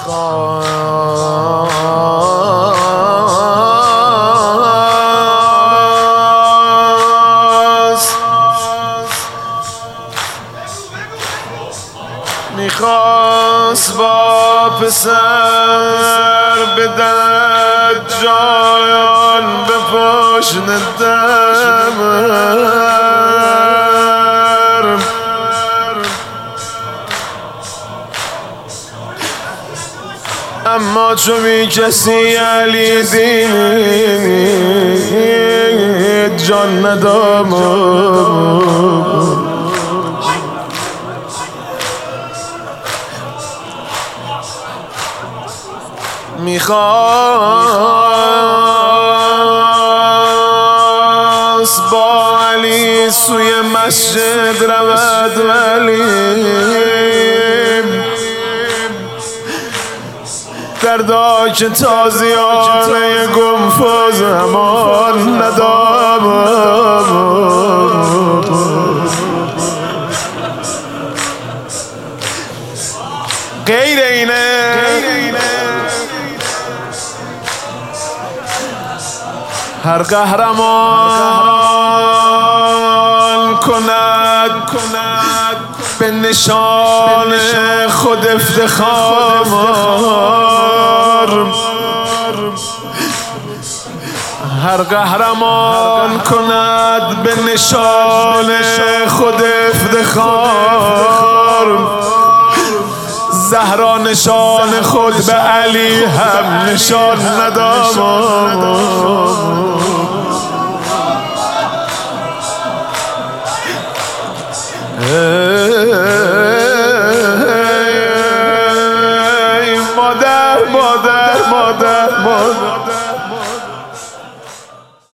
میخواست با پسر بدهد جان به پشت در، اما چو بی کسی علی دید جان ندام. میخواست با علی سوی مسجد رود ولی دردا که تازیانه گنفذ همان ندام. غیر اینه هر قهرمان کند به نشان خود افتخار، هر قهرمان کند به نشان خود افتخار. زهرا نشان خود به علی هم نشان ندام. مادر